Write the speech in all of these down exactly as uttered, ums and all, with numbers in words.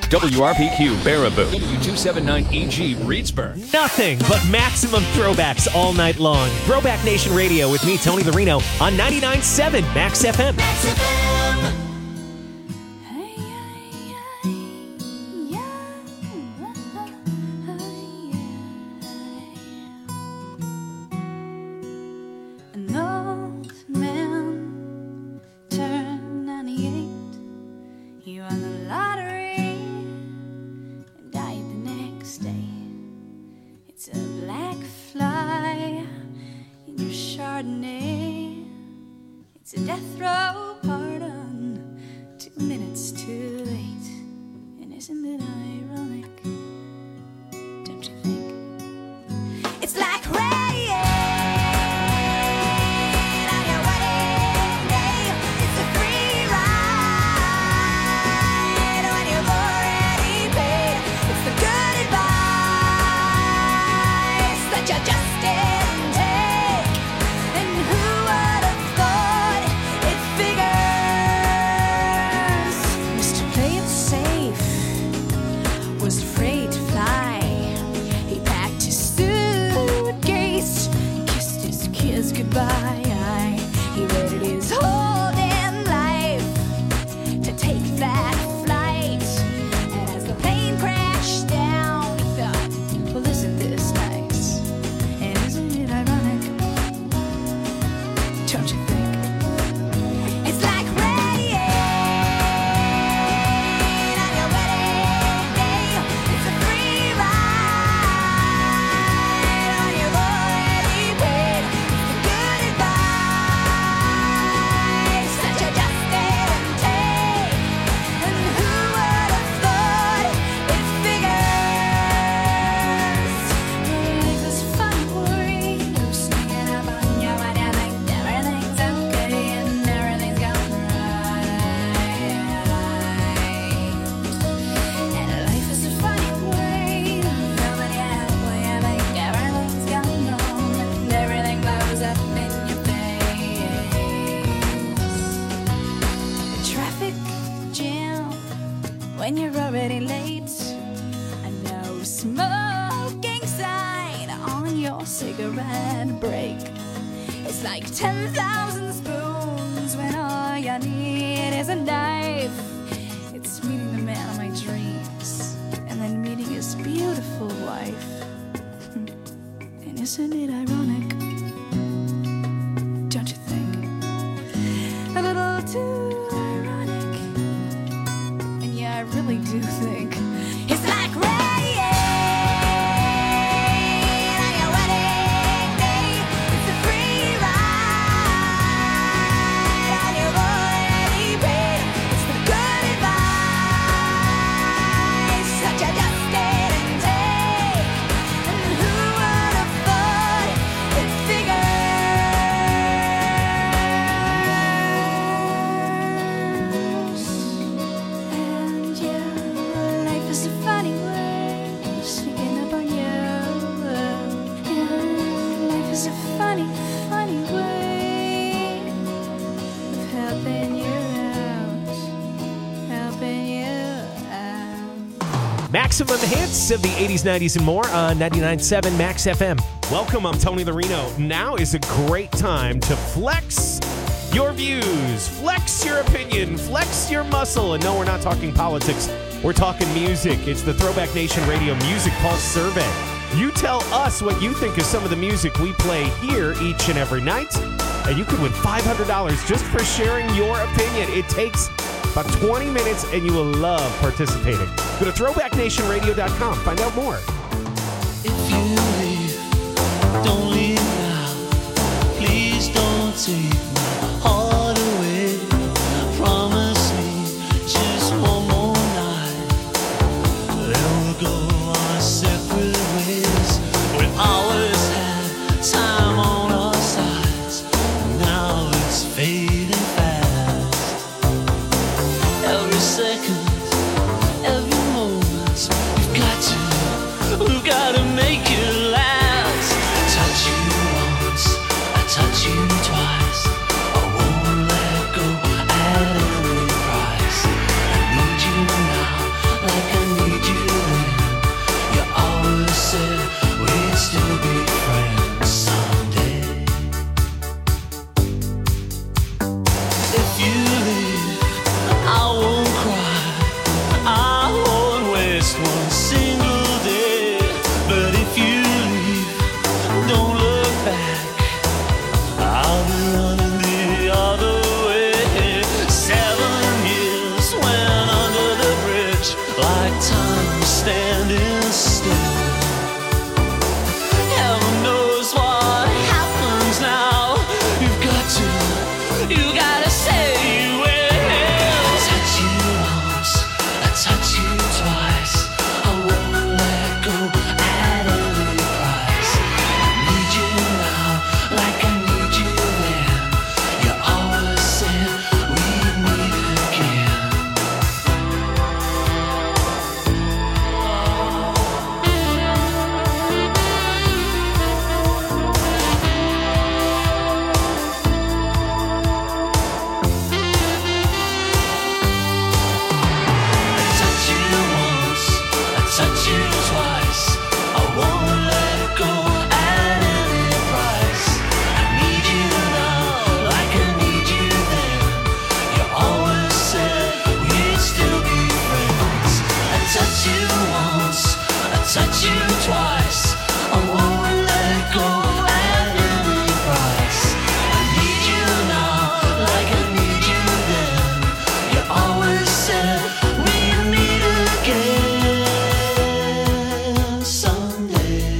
W R P Q Baraboo, W two seventy-nine E G Reedsburg. Nothing but maximum throwbacks all night long. Throwback Nation Radio with me, Tony the Reno, on ninety-nine point seven Max F M. Max F M. An old man turned ninety-eight. He won the lottery and died the next day. It's a black fly in your Chardonnay. It's a death row pardon, two minutes too late. And isn't it ironic? Don't you think? It's like rain on your wedding day. It's a free ride when you've already paid. It's the good advice that you just didn't take. And who would have thought it figures? Mister Play It Safe was afraid to fly. He packed his suitcase, kissed his kids goodbye. He waited his whole damn life to take that flight. And as the plane crashed down, he thought, well, isn't this nice? And isn't it ironic? Don't you think? It's like rain on your wedding day. It's a free ride when you've already paid. It's the good advice that you just didn't take. And who would have thought it figures? Life is fun, worry, sneaking up on you when you think everything's okay and everything's going right. And life is a funny way to feel when you halfway you think everything's gone wrong and everything blows up in your face. A traffic jam when you're already late. A no smoking sign on your cigarette break. It's like ten thousand spoons when all you need is a knife. It's meeting the man of my dreams and then meeting his beautiful wife. Hmm. And isn't it ironic? Don't you think? A little too ironic. And yeah, I really do think it's like rain on your wedding day. It's a free ride and you've already paid. It's the good advice that you just didn't take. And who would have thought it figures? And yeah, life is a funny way sneaking up on you. Yeah, life is a funny, funny way of helping you out, helping you out. Maximum hits of the eighties, nineties, and more on ninety-nine point seven Max F M. Welcome, I'm Tony the Reno. Now is a great time to flex your views, flex your opinion, flex your muscle. And no, we're not talking politics. We're talking music. It's the Throwback Nation Radio Music Pulse Survey. You tell us what you think of some of the music we play here each and every night, and you could win five hundred dollars just for sharing your opinion. It takes about twenty minutes, and you will love participating. Go to throwback nation radio dot com. Find out more. If you leave, don't leave now. Please don't take my heart away. Promise me just one more night. Then we'll go our separate ways. We always had time on our sides. Now it's fading fast. Every second, every moment, we've got to, we've got to make it last. Touch you once, I touch you twice. I won't let go at any price. I need you now, like I like time standing still. Heaven knows what happens now. You've got to, you gotta say you will. I touch you once, I touch you twice. I won't let go at any price. I need you now, like I need you then. You always said we'd meet again. Touch you twice, I won't let go at any price. I need you now, like I need you then. You always said we'd meet again someday.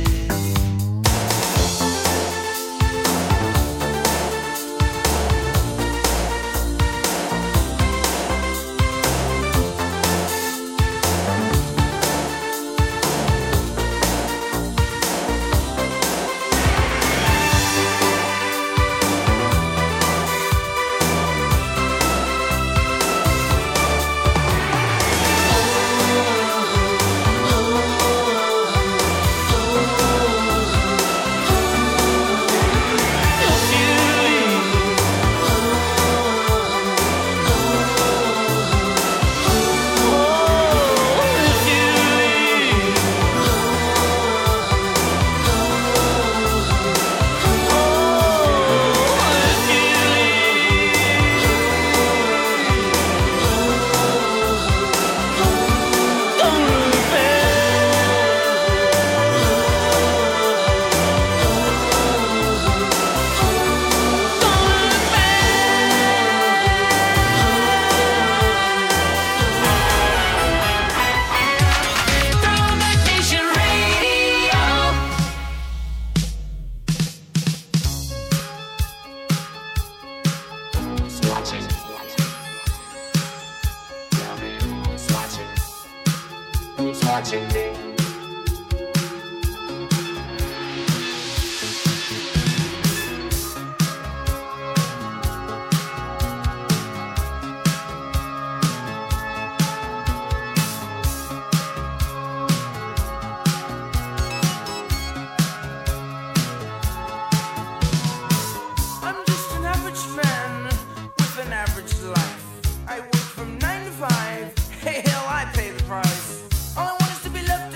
Watching me. I'm just an average man with an average life. I work from nine to five. Hey, hell, I pay the price. All I want is to be loved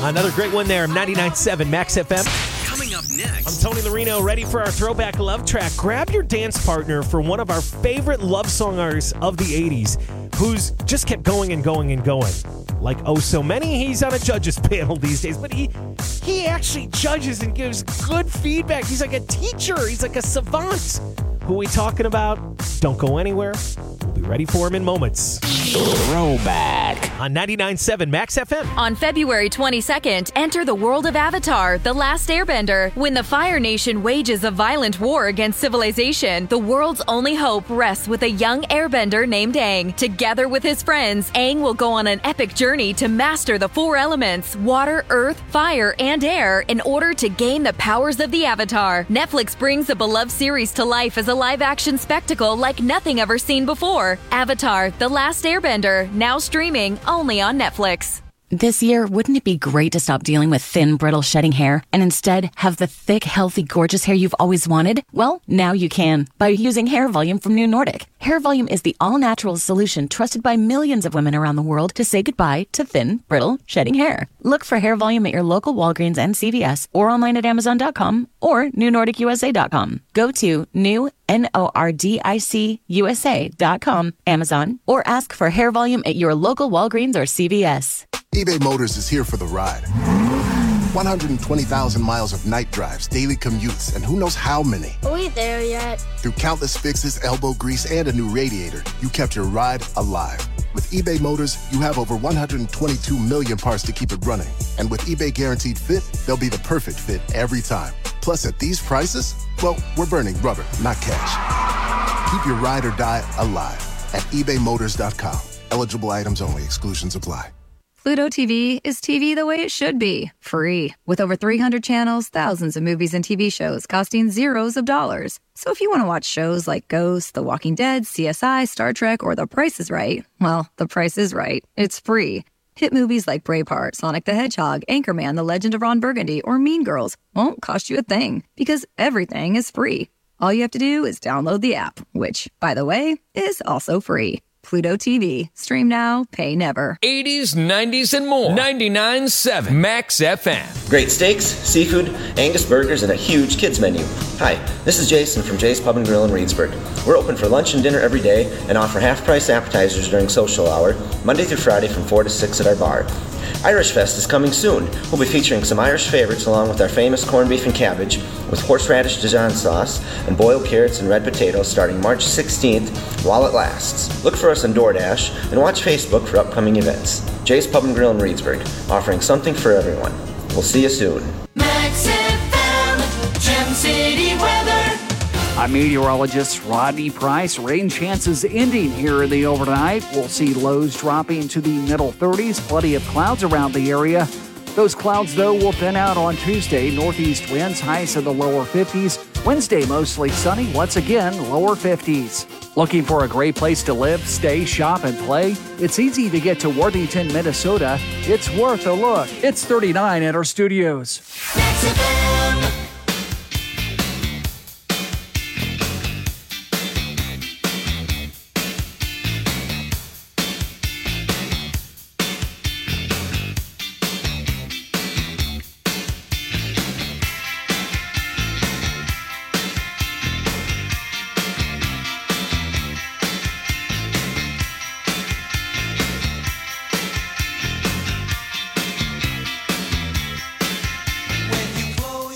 Another great one there, ninety-nine point seven Max F M. Coming up next. I'm Tony Larino, ready for our throwback love track. Grab your dance partner for one of our favorite love song artists of the eighties, who's just kept going and going and going. Like oh so many, he's on a judges panel these days, but he he actually judges and gives good feedback. He's like a teacher. He's like a savant. Who are we talking about? Don't go anywhere. We'll be ready for him in moments. Throwback on ninety-nine point seven Max F M. On February twenty-second, enter the world of Avatar, The Last Airbender. When the Fire Nation wages a violent war against civilization, the world's only hope rests with a young airbender named Aang. Together with his friends, Aang will go on an epic journey to master the four elements, water, earth, fire, and air, in order to gain the powers of the Avatar. Netflix brings the beloved series to life as a live-action spectacle like nothing ever seen before. Avatar, The Last Airbender, now streaming only on Netflix. This year, wouldn't it be great to stop dealing with thin, brittle, shedding hair and instead have the thick, healthy, gorgeous hair you've always wanted? Well, now you can by using Hair Volume from New Nordic. Hair Volume is the all-natural solution trusted by millions of women around the world to say goodbye to thin, brittle, shedding hair. Look for Hair Volume at your local Walgreens and C V S or online at Amazon dot com or New Nordic U S A dot com. Go to new N O R D I C U S A dot com, Amazon, or ask for Hair Volume at your local Walgreens or C V S. eBay Motors is here for the ride. one hundred twenty thousand miles of night drives, daily commutes, and who knows how many. Are we there yet? Through countless fixes, elbow grease, and a new radiator, you kept your ride alive. With eBay Motors, you have over one hundred twenty-two million parts to keep it running. And with eBay Guaranteed Fit, they'll be the perfect fit every time. Plus, at these prices, well, we're burning rubber, not cash. Keep your ride or die alive at ebay motors dot com. Eligible items only. Exclusions apply. Pluto T V is T V the way it should be, free. With over three hundred channels, thousands of movies and T V shows costing zeros of dollars. So if you want to watch shows like Ghost, The Walking Dead, C S I, Star Trek, or The Price is Right, well, The Price is Right. It's free. Hit movies like Braveheart, Sonic the Hedgehog, Anchorman, The Legend of Ron Burgundy, or Mean Girls won't cost you a thing, because everything is free. All you have to do is download the app, which, by the way, is also free. Pluto T V. Stream now, pay never. eighties, nineties, and more. ninety-nine point seven Max F M. Great steaks, seafood, Angus burgers, and a huge kids menu. Hi, this is Jason from Jay's Pub and Grill in Reedsburg. We're open for lunch and dinner every day and offer half-price appetizers during social hour, Monday through Friday from four to six at our bar. Irish Fest is coming soon. We'll be featuring some Irish favorites along with our famous corned beef and cabbage with horseradish Dijon sauce and boiled carrots and red potatoes starting March sixteenth while it lasts. Look for us on DoorDash and watch Facebook for upcoming events. Jay's Pub and Grill in Reedsburg, offering something for everyone. We'll see you soon. Max F M, Gem City weather. I'm meteorologist Rodney Price. Rain chances ending here in the overnight. We'll see lows dropping to the middle thirties. Plenty of clouds around the area. Those clouds, though, will thin out on Tuesday. Northeast winds, highs in the lower fifties. Wednesday, mostly sunny. Once again, lower fifties. Looking for a great place to live, stay, shop, and play? It's easy to get to Worthington, Minnesota. It's worth a look. It's thirty-nine at our studios. Max F M. When you close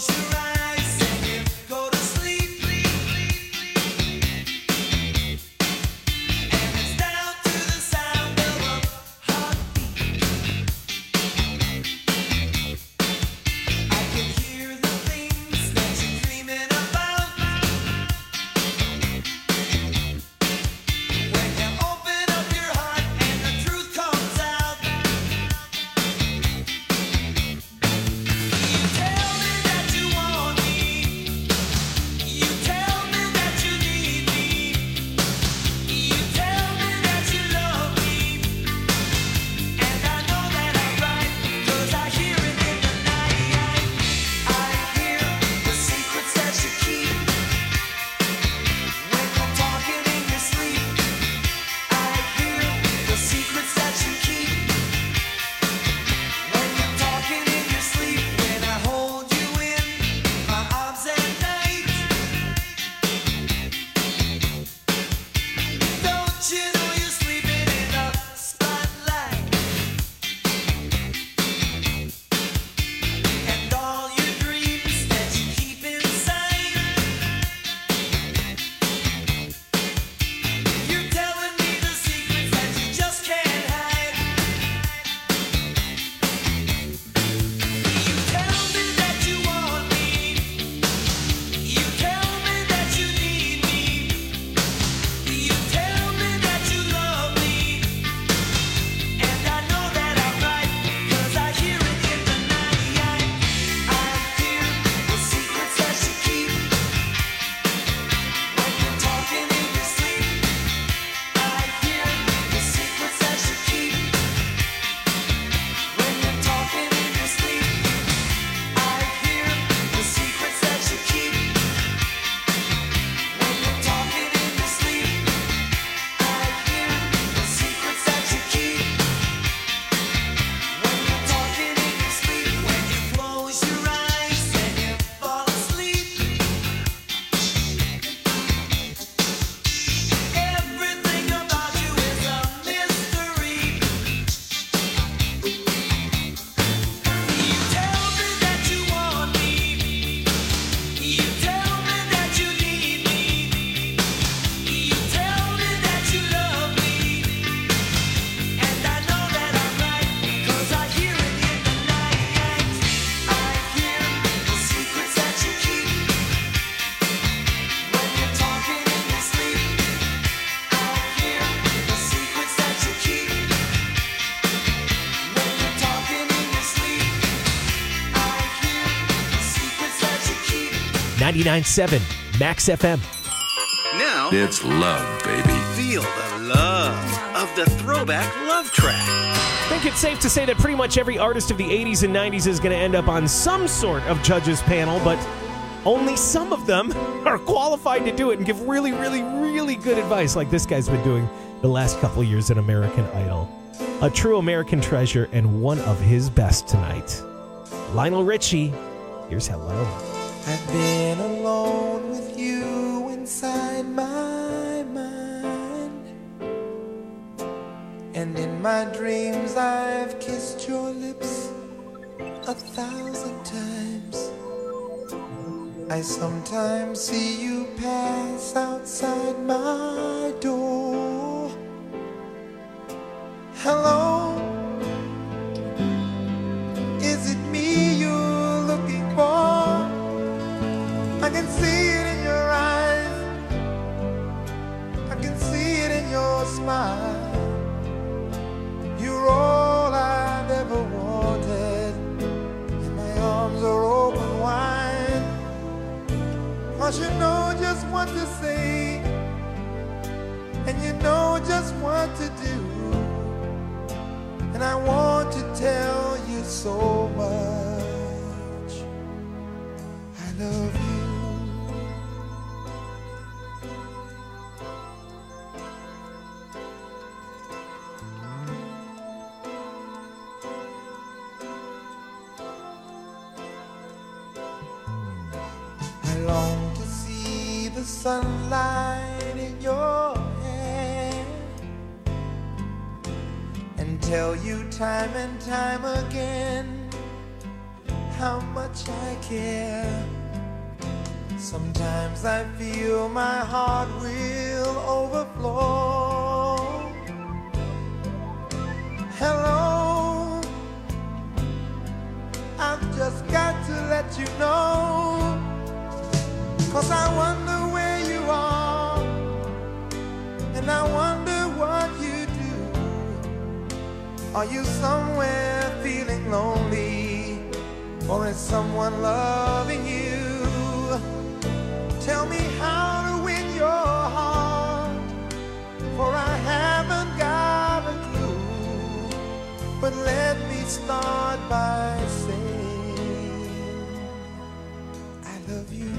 ninety-nine point seven Max F M. Now, it's love, baby. Feel the love of the throwback love track. I think it's safe to say that pretty much every artist of the eighties and nineties is going to end up on some sort of judges panel, but only some of them are qualified to do it and give really, really, really good advice like this guy's been doing the last couple years in American Idol. A true American treasure and one of his best tonight. Lionel Richie, here's Hello. I've been alone with you inside my mind, and in my dreams I've kissed your lips a thousand times. I sometimes see you pass outside my door. Hello, is it me you're looking for? I can see it in your eyes, I can see it in your smile. You're all I've ever wanted, and my arms are open wide. Cause you know just what to say, and you know just what to do. And I want to tell you so much, I love you. I long to see the sunlight in your hair and tell you time and time again how much I care. Sometimes I feel my heart will overflow. Hello, I've just got to let you know, 'cause I wonder where you are, and I wonder what you do. Are you somewhere feeling lonely, or is someone loving you? Tell me how to win your heart, for I haven't got a clue. But let me start by saying I love you.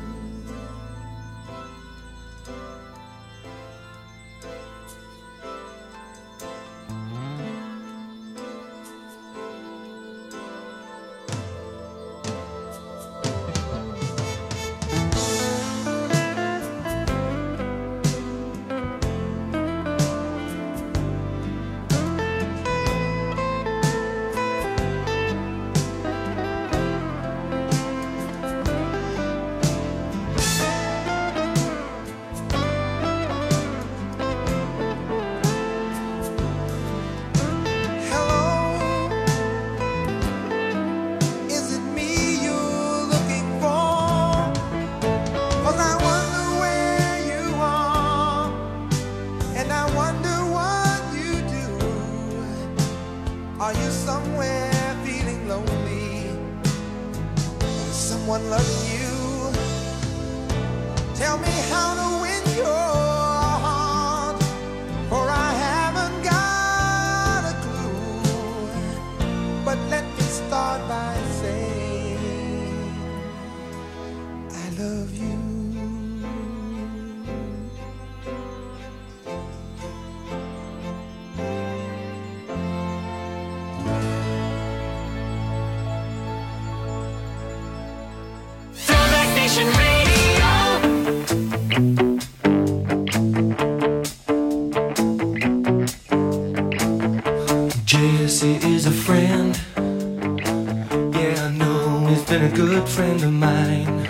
Friend of mine,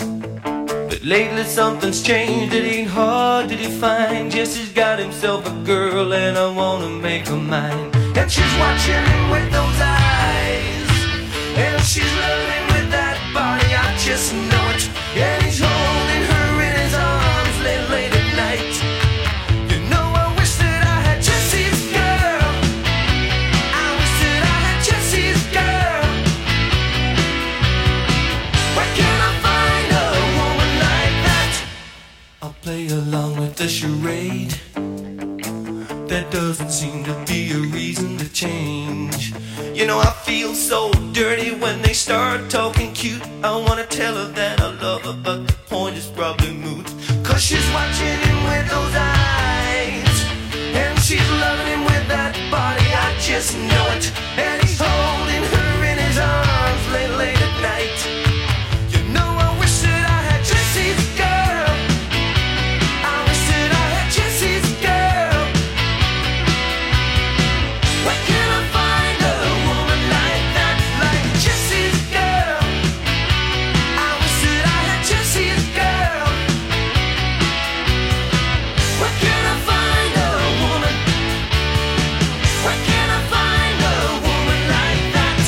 but lately something's changed. It ain't hard to define. Jesse's got himself a girl, and I wanna make her mine. And she's watching him with those eyes, and she's loving with that body. I just know it. And he's holding her in his arms late, late at night. You know, I wish that I had Jesse's girl. I wish that I had Jesse's girl. Where can I find a woman the charade. There doesn't seem to be a reason to change. You know, I feel so dirty when they start talking cute. I wanna tell her that I love her, but the point is probably moot. Cause she's watching him with those eyes, and she's loving him with that body, I just know it. And he's holding her in his arms late, late at night. You know, I wish that I had Jesse's girl. I wish that I had Jesse's girl. Where can I find a woman like that, like Jesse's girl? I wish that I had Jesse's girl. Where can I find a woman? Where can I find a woman like that?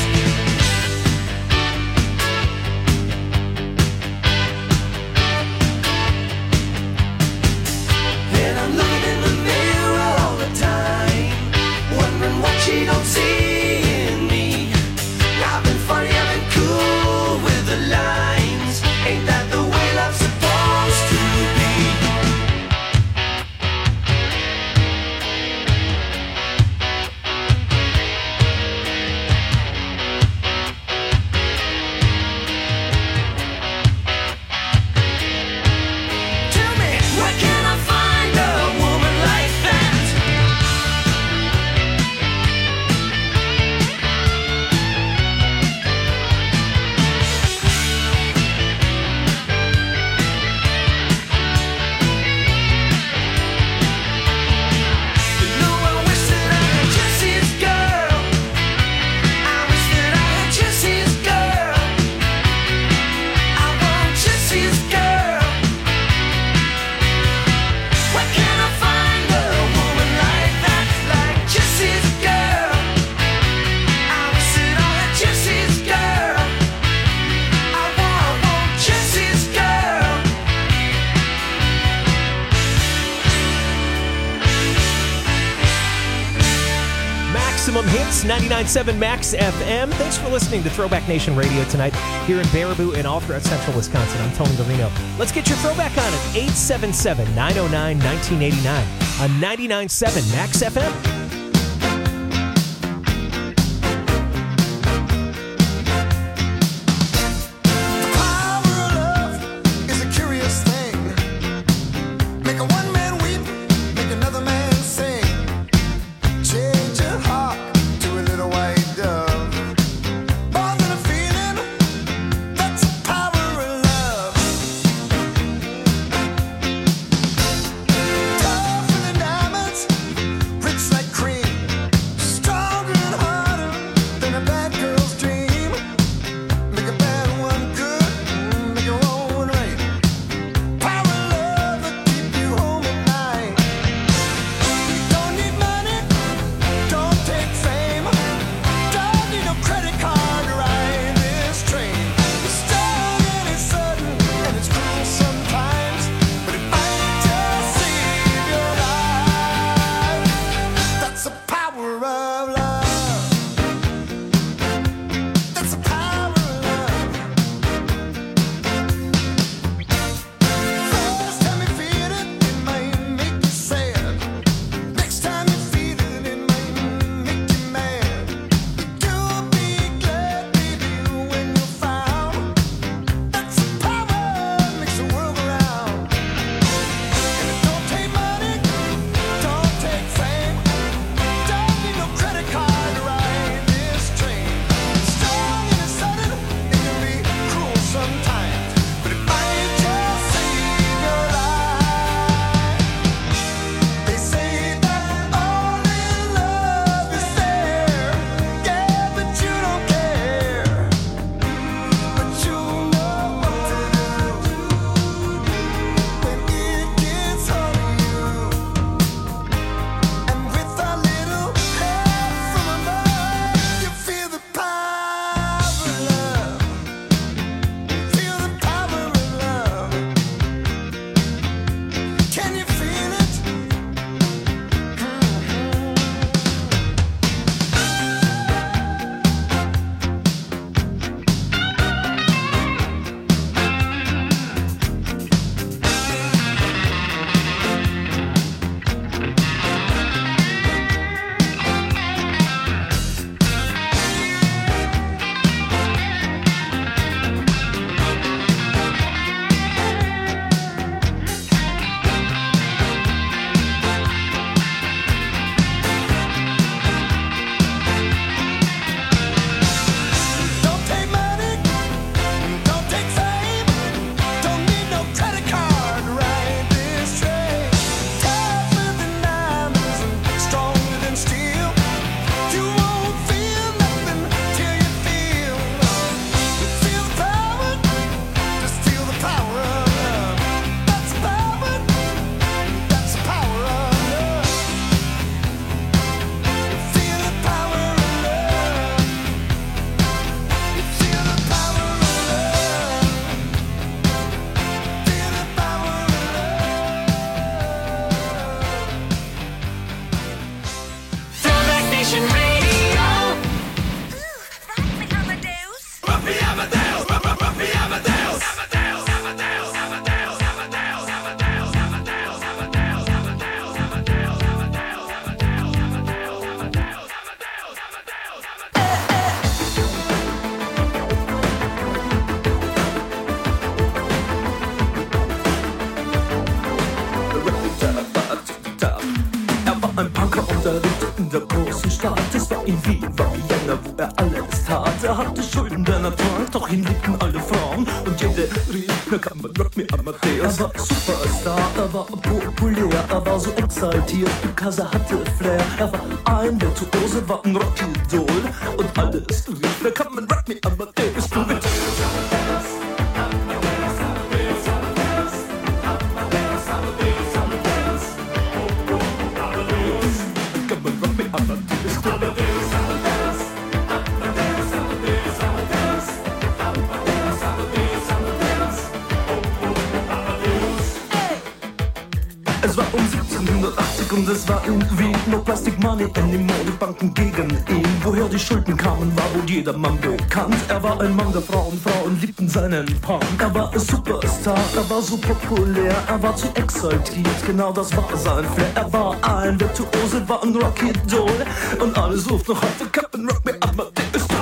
And I'm looking in the mirror all the time, wondering what she don't see in me. I've been funny, I've been cool with the lines. Ain't that the way love's supposed to be? Tell me, where can I find a woman like that? You know, I wish that I had Jesse's girl. I wish that I had Jesse's girl. I want Jesse's girl. Where can I find a woman like that, like Jesse's girl? I wish that I had Jesse's girl. I want, I want Jesse's girl. Maximum Hits, ninety-nine point seven Max F M. Thanks for listening to Throwback Nation Radio tonight here in Baraboo and all throughout central Wisconsin. I'm Tony Garino. Let's get your throwback on at eight seven seven, nine oh nine, nineteen eighty-nine on ninety-nine point seven Max F M. It's a curious thing. Make a one man weep, make another man sing. Change your heart to a little white dove. More than a feeling, that's the power of love. Tougher than diamonds, rich like der großen Stadt. Es war in Wien, war Vienna, wo er alles tat. Er hatte Schulden, denn er trank, doch ihn liebten alle Frauen. Und jede rief, na kann man Rock Me Amadeus. Er war Superstar, er war populär, er war so exaltiert, because er hatte Flair. Er war ein Virtuose, war ein Rockidol. Und alles rief, na kann man Rock Me Amadeus. Du mit Es war um siebzehnhundertachtzig und es war in Wien. No Plastic Money anymore, die Banken gegen ihn. Woher die Schulden kamen, war wohl jedermann bekannt. Er war ein Mann der Frauen, Frauen liebten seinen Punk. Er war ein Superstar, er war so populär, er war zu exaltiert, genau das war sein Flair. Er war ein Virtuose, war ein Rockidol. Und alles ruft noch heute, Captain Rock Me Amadeus.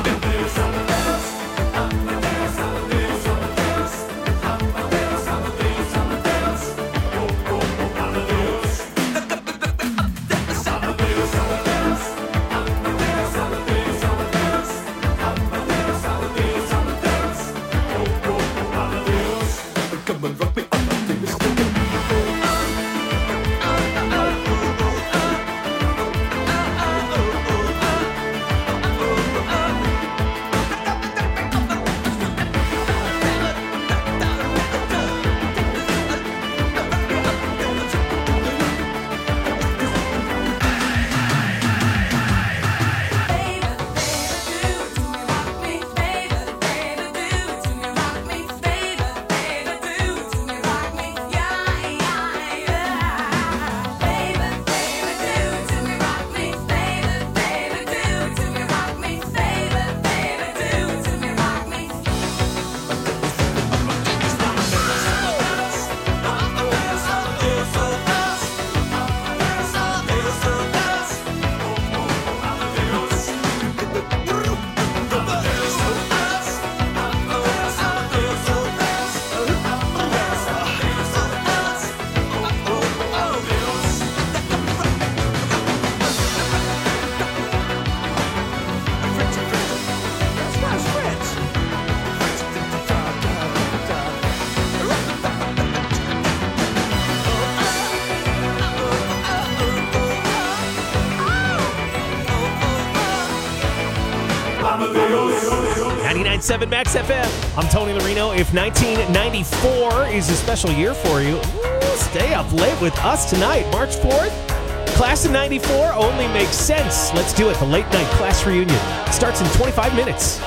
ninety-nine point seven Max F M. I'm Tony Larino. If nineteen ninety-four is a special year for you, ooh, stay up late with us tonight, March fourth. Class of ninety-four only makes sense. Let's do it. The late night class reunion starts in twenty-five minutes.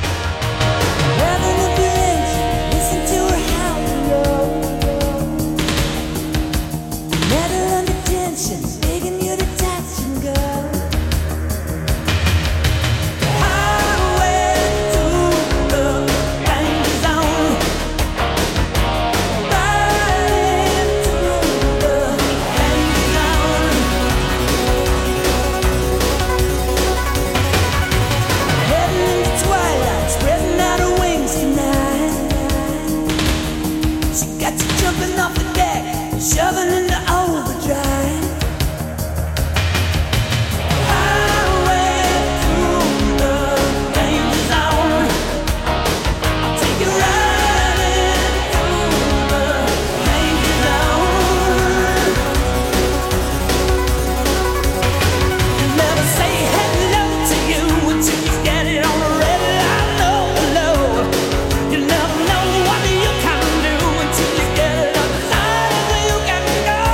Shoving into overdrive. Highway through the danger zone. I'll take you riding through the danger zone. You never say hello to you until you get it on the red line. Low, low. You never know what you can do until you get it on the line. You can go.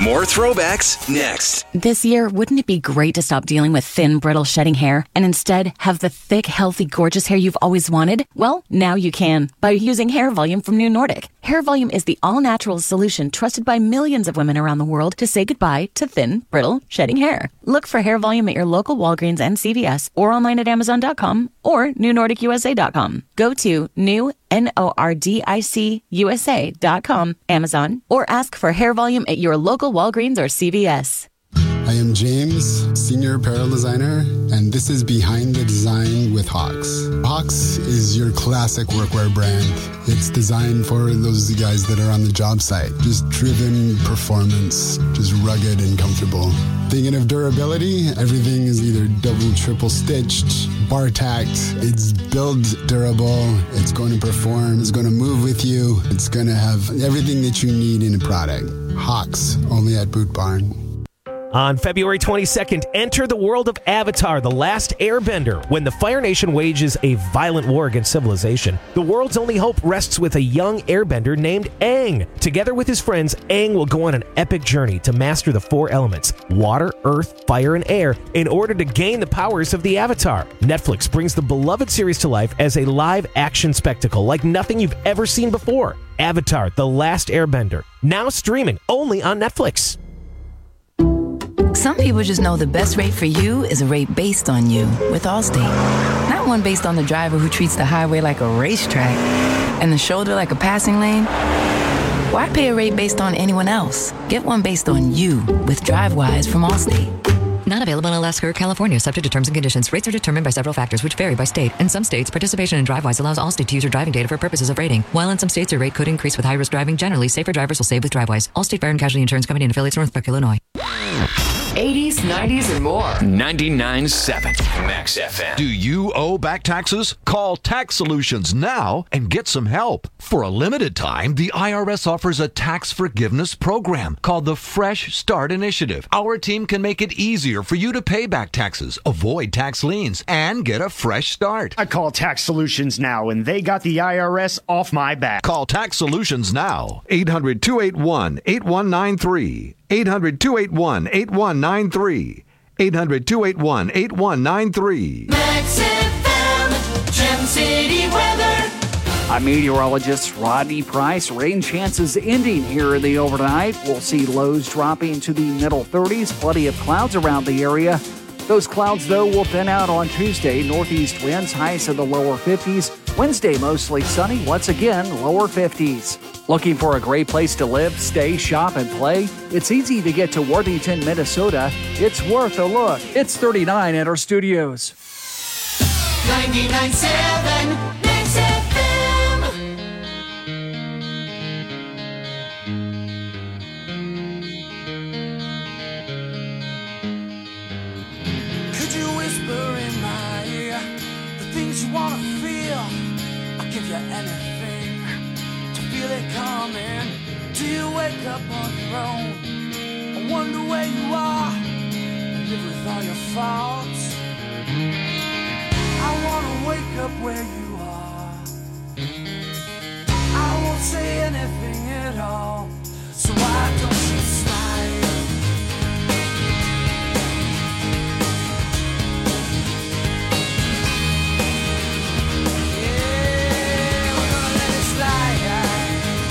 More throwbacks next. This year, wouldn't it be great to stop dealing with thin, brittle, shedding hair and instead have the thick, healthy, gorgeous hair you've always wanted? Well, now you can by using Hair Volume from New Nordic. Hair Volume is the all-natural solution trusted by millions of women around the world to say goodbye to thin, brittle, shedding hair. Look for Hair Volume at your local Walgreens and C V S or online at amazon dot com or new nordic u s a dot com. Go to new N O R D I C U S A dot com, Amazon, or ask for Hair Volume at your local Walgreens or C V S. I am James, Senior Apparel Designer, and this is Behind the Design with Hawks. Hawks is your classic workwear brand. It's designed for those guys that are on the job site. Just driven performance, just rugged and comfortable. Thinking of durability, everything is either double, triple stitched, bar tacked. It's build durable, it's going to perform, it's going to move with you, it's going to have everything that you need in a product. Hawks, only at Boot Barn. On February twenty-second, enter the world of Avatar, The Last Airbender. When the Fire Nation wages a violent war against civilization, the world's only hope rests with a young airbender named Aang. Together with his friends, Aang will go on an epic journey to master the four elements, water, earth, fire, and air, in order to gain the powers of the Avatar. Netflix brings the beloved series to life as a live-action spectacle like nothing you've ever seen before. Avatar, The Last Airbender, now streaming only on Netflix. Some people just know the best rate for you is a rate based on you with Allstate. Not one based on the driver who treats the highway like a racetrack and the shoulder like a passing lane. Why pay a rate based on anyone else? Get one based on you with DriveWise from Allstate. Not available in Alaska or California, subject to terms and conditions. Rates are determined by several factors, which vary by state. In some states, participation in DriveWise allows Allstate to use your driving data for purposes of rating. While in some states, your rate could increase with high-risk driving. Generally, safer drivers will save with DriveWise. Allstate Fire and Casualty Insurance Company and affiliates, Northbrook, Illinois. eighties, nineties, and more. ninety-nine point seven Max F M. Do you owe back taxes? Call Tax Solutions now and get some help. For a limited time, the I R S offers a tax forgiveness program called the Fresh Start Initiative. Our team can make it easier for you to pay back taxes, avoid tax liens, and get a fresh start. I call Tax Solutions now, and they got the I R S off my back. Call Tax Solutions now. eight hundred, two eight one, eight one nine three. eight hundred, two eight one, eight one nine three. eight hundred, two eight one, eight one nine three. Max F M, Gem City weather. I'm meteorologist Rodney Price. Rain chances ending here in the overnight. We'll see lows dropping to the middle thirties. Plenty of clouds around the area. Those clouds, though, will thin out on Tuesday. Northeast winds, highs in the lower fifties. Wednesday, mostly sunny. Once again, lower fifties. Looking for a great place to live, stay, shop, and play? It's easy to get to Worthington, Minnesota. It's worth a look. It's thirty-nine at our studios. ninety-nine point seven Max F M. Could you whisper in my ear the things you want to feel? I'll give you anything to feel it coming. Do you wake up on your own? I wonder where you are and live with all your faults. I wanna wake up where you are. I won't say anything at all. So why don't you slide? Yeah, we're gonna let it slide.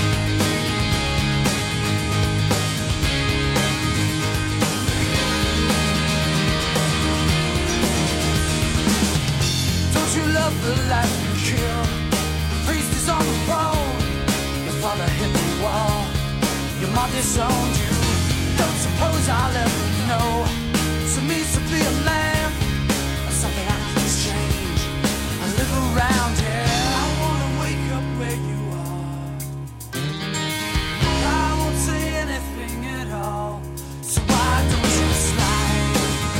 Don't you love the life you kill? The priest is on the throne. Your father hit the wall. Your mom disowned you. Don't suppose I'll ever know. So means to be a lamb or something I can just change. I live around here. I wanna wake up where you are. I won't say anything at all. So why don't you slide?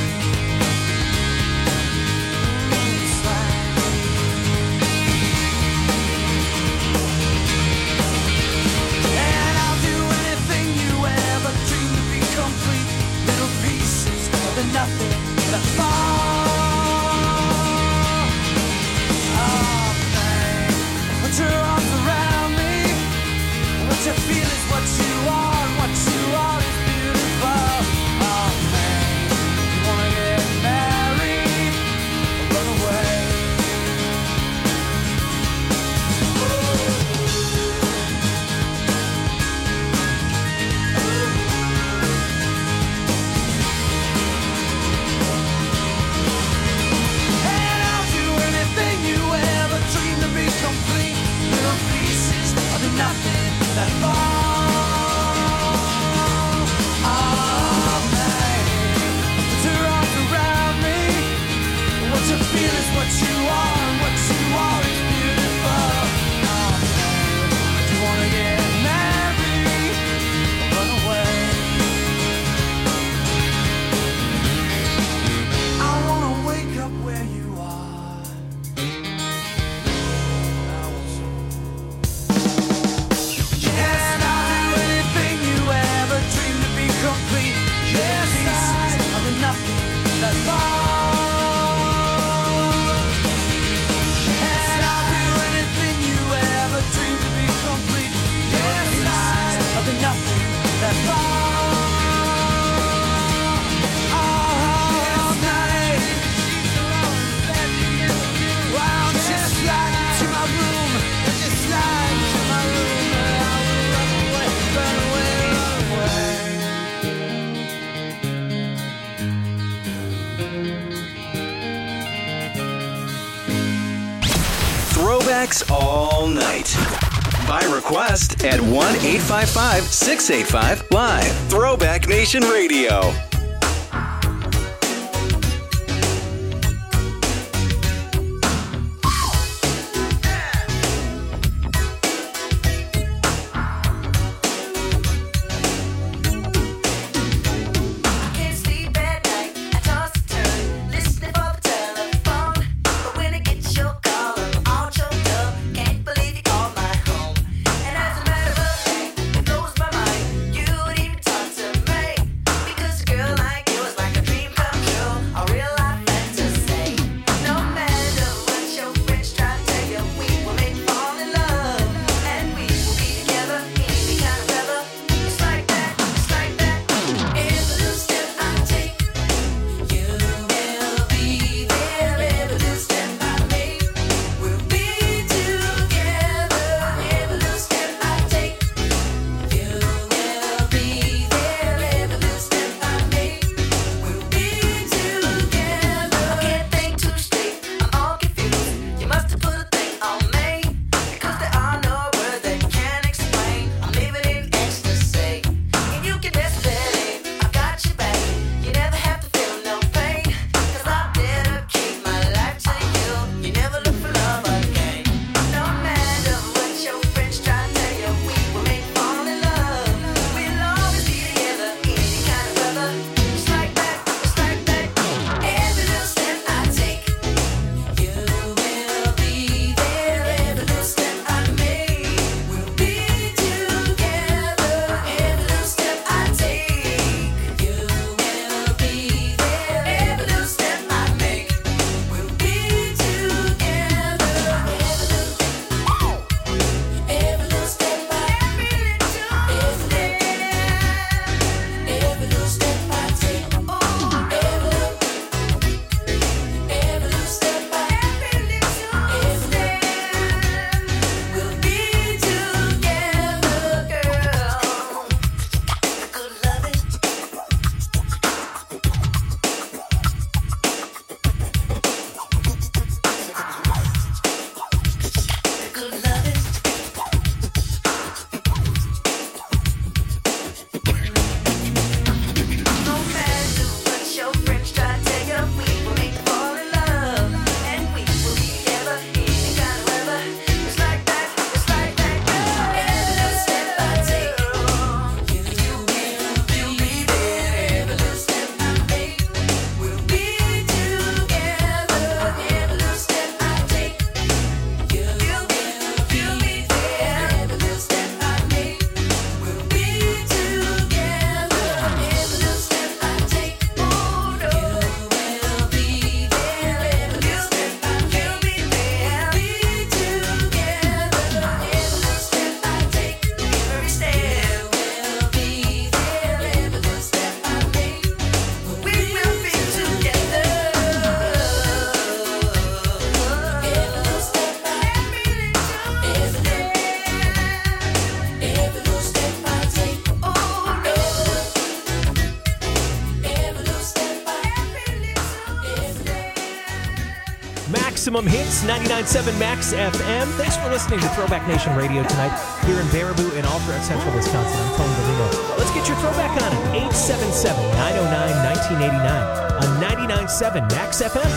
Slide. And I'll do anything you ever dreamed to be complete. Little pieces the nothing that falls. Oh man, put your arms around me. What you feel is what you are, and what you are is beautiful. Oh man, do you wanna get married or run away? I wanna wake up where you are. Yes, I'll do anything you ever dreamed to be complete. Yes, I of the nothing that falls. Yes, I'll do anything you ever dreamed to be complete. Yes, I of the nothing that falls. All night. Wow, just slide into my room. Just slide into my room. I will run away, run away, run away. Throwbacks all night. By request at one eight five five, six eight five, live. Throwback Nation Radio. Can't sleep at night. I toss and turn, listening for the telephone. But when I get your call, I'm all choked up. Can't believe you called my home. And as a matter of fact, it blows my mind. You would even talk to me because the girl Maximum Hits, ninety-nine point seven Max F M. Thanks for listening to Throwback Nation Radio tonight here in Baraboo and all throughout central Wisconsin. I'm Tony DeLino. Let's get your throwback on it. eight seven seven, nine oh nine, one nine eight nine on ninety-nine point seven Max F M.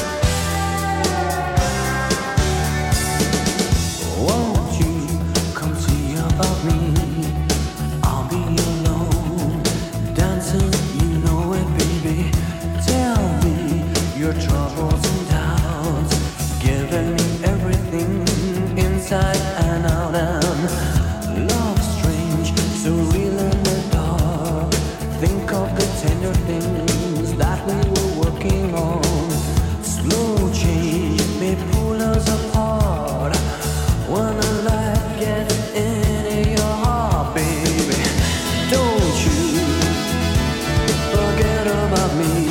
Won't you come see about me? I'll be alone, dancing, you know it, baby. Tell me your troubles and doubts, giving me everything inside and out. And love strange, so real in the dark. Think of the tender things that we were working on. Slow change may pull us apart. When a light gets into your heart, baby, don't you forget about me.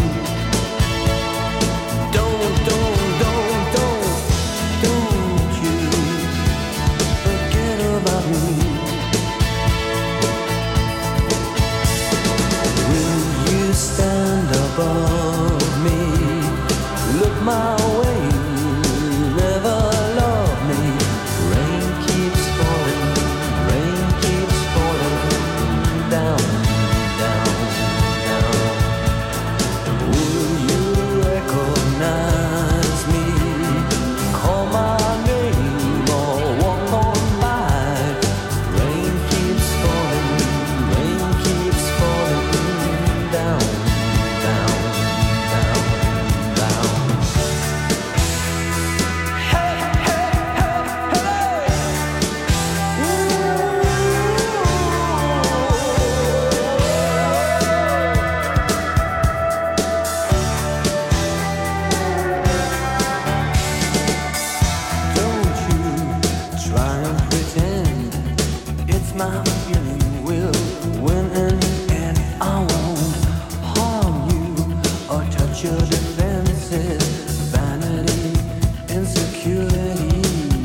Don't, don't, don't, don't, don't you forget about me. Will you stand above me? Look my way, never love me. Rain keeps falling, rain keeps falling down, down, down. Will you recognize me? Call my name or walk on by. Rain keeps falling, rain keeps falling down, down, down, down. Try and pretend it's my feeling will win in the end. I won't harm you or touch your defenses. Vanity, insecurity.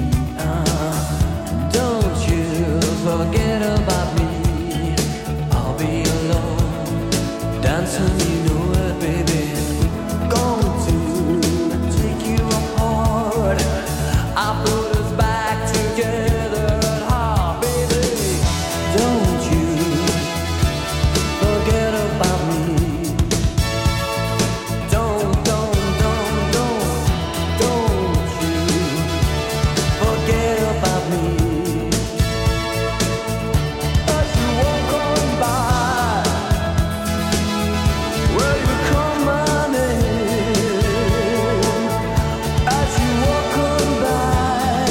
Ah, don't you forget about me. I'll be alone, dancing, you know it, baby. Going to take you apart. I put us back together at heart, baby. Don't you forget about me. Don't, don't, don't, don't, don't you forget about me. As you walk on by, will you call my name? As you walk on by,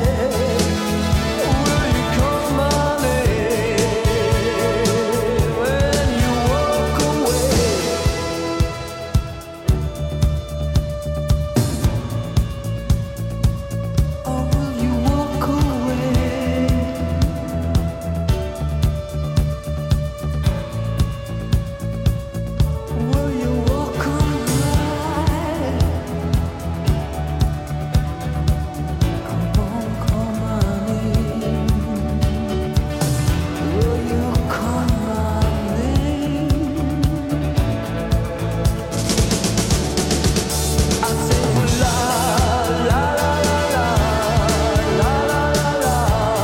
will you call my name? When you walk away, or will you walk away? Will you walk on by? I won't call my name. Will you call my name? I say la la la la la la la la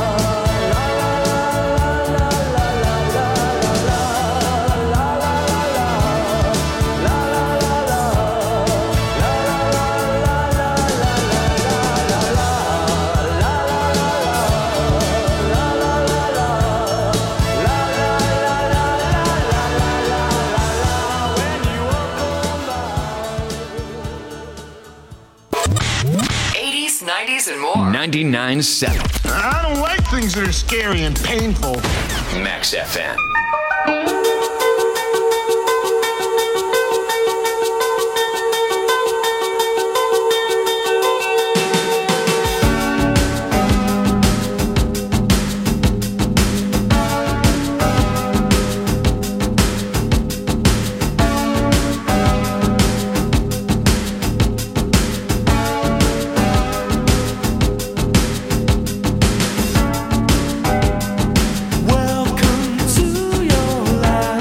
eighties, nineties, and more. ninety-nine point seven I don't like things that are scary and painful. Max F M. Welcome to your life.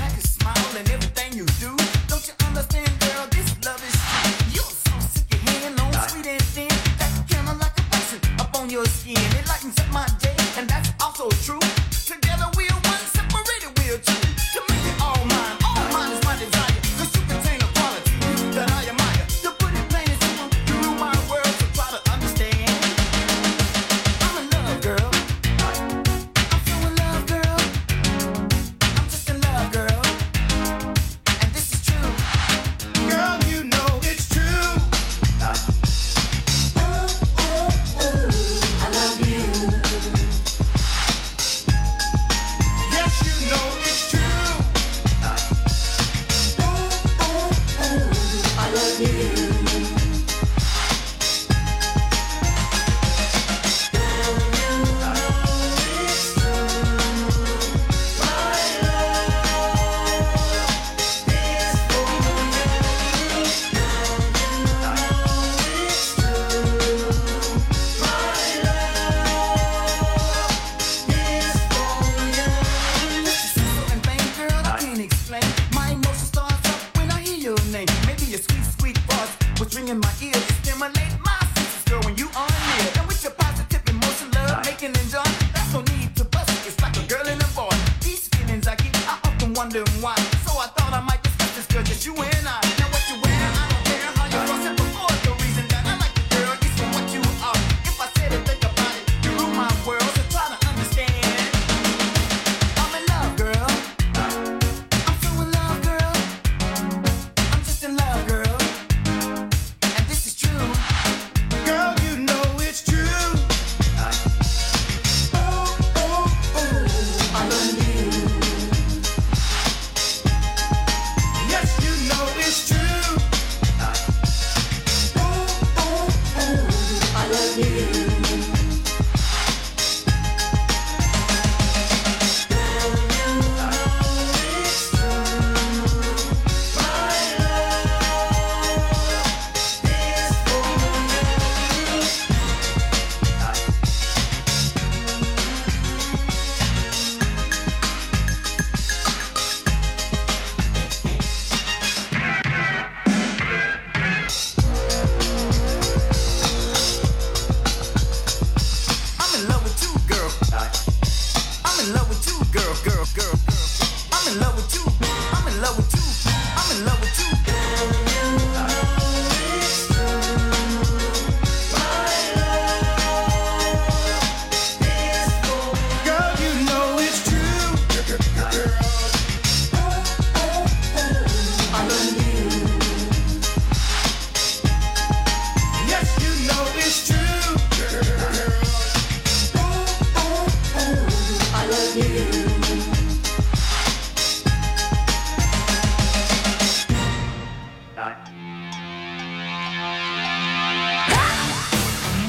like a smile and everything you do. Don't you understand, girl? This love is true. You're so sick of hand on sweet and thin. That camera like a passion up on your skin. It lightens up my day, and that's also true. Together we're one, separated we're two. To make it all mine, all mine is my desire. Cause you contain a quality that I admire. To put it plain and simple, you rule my world, so try to understand. I'm in love, girl. I'm so in love, girl. I'm just in love, girl. And this is true. Girl, you know it's true. Ooh, ooh, ooh, I love you. Yes, you know it's true. Ooh, ooh, ooh, I love you. And vain, girl, I can't explain. My emotion starts up when I hear your name. Maybe your sweet, sweet voice was ringing my ears. It stimulate my senses, girl, when you are near. And with your positive emotion, love, making and joy, that's no need to bust it. It's like a girl and a boy. These feelings I get, I often wonder why. So I thought I might discuss this, girl, just you and I. Now what you wear, I don't care how you cross it before. The reason that I like you, girl, is for what you are. If I said it, think about it, you rule my world, so try to understand. I'm in love, girl. I'm so in love, girl. I'm just in love, girl. And this is true. Girl, you know it's true. Ooh, ooh, ooh, I love you. Yes, you know it's true. Ooh, ooh, ooh, I love you. I'm in love with you, girl. I'm in love with you, girl, girl, girl, girl. I'm in love with you. I'm in love with you.